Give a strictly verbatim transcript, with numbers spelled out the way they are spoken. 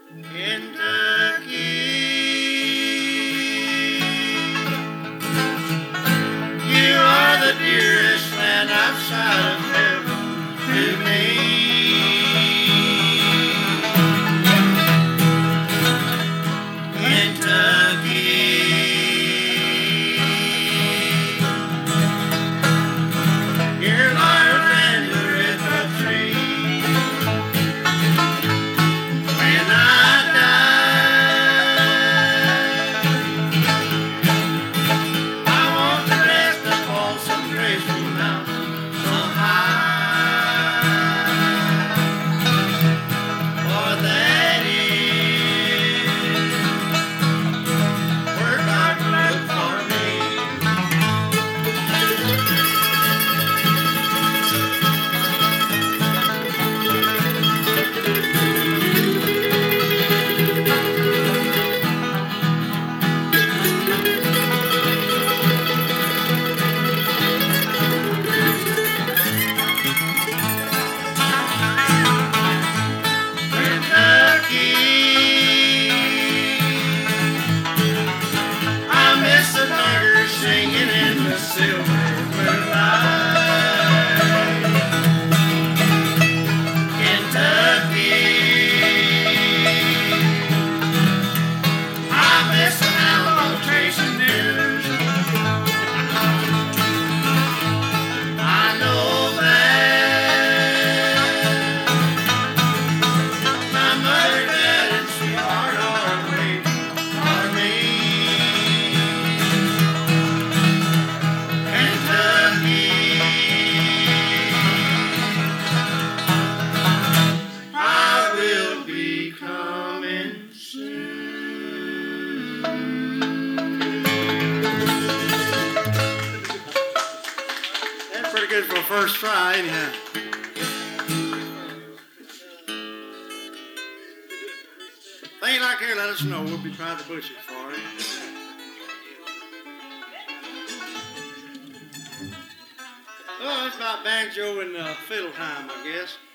You are the dearest land outside of heaven to me. For a first try, anyhow. If they ain't like here, let us know. We'll be trying to push it for you. Oh, it's about banjo and uh, fiddle time, I guess.